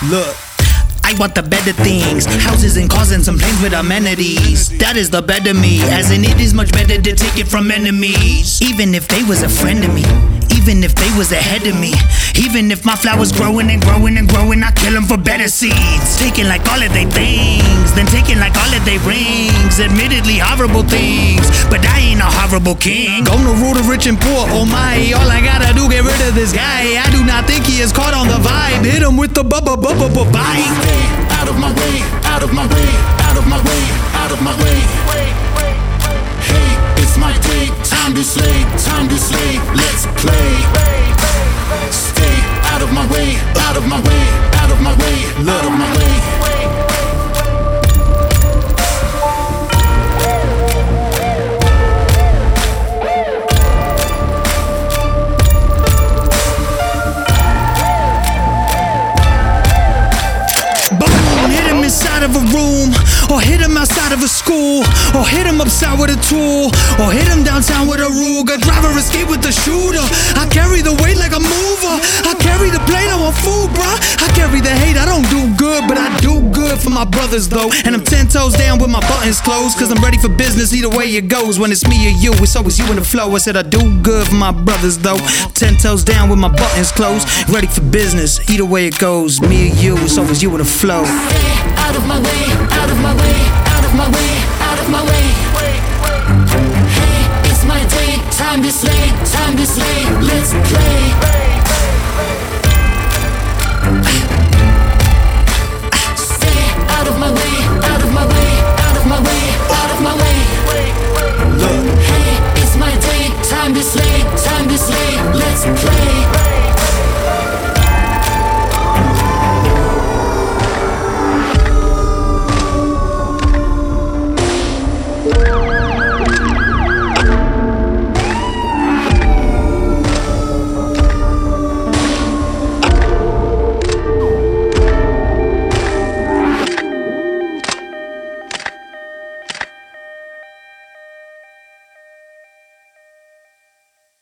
Look, I want the better things, houses and cars and some planes with amenities. That is the better me, as in it is much better to take it from enemies. Even if they was a friend of me, even if they was ahead of me, even if my flowers growing and growing and growing, I kill them for better seeds. Taking like all of their things, then taking like all of their rings. Admittedly horrible things, but I ain't a horrible king. Gonna rule the rich and poor, oh my. All I gotta do, get rid of this guy. I do not think he is caught on the vibe. Hit him with the bite. Out of my way, out of my way, out of my way, out of my way. Hey, it's my day, time to slay, let's play. Stay out of my way, out of my way, out of my way, out of my way. Inside of a room, or hit him outside of a school, or hit him upside with a tool, or hit him downtown with a Ruger. Driver escape with the shooter. I carry the weight like a mover. I carry the plate, I want food, bruh. I carry the hate, I don't do good, but I do good for my brothers though. And I'm 10 toes down with my buttons closed, cause I'm ready for business either way it goes. When it's me or you, it's always you in the flow. I said I do good for my brothers though. 10 toes down with my buttons closed, ready for business either way it goes. Me or you, it's always you in the flow. Out of my way, out of my way, out of my way, out of my way. Hey, it's my day, time to slay, let's play. Stay out of my way, out of my way, out of my way, out of my way. Hey, it's my day, time to slay, let's play.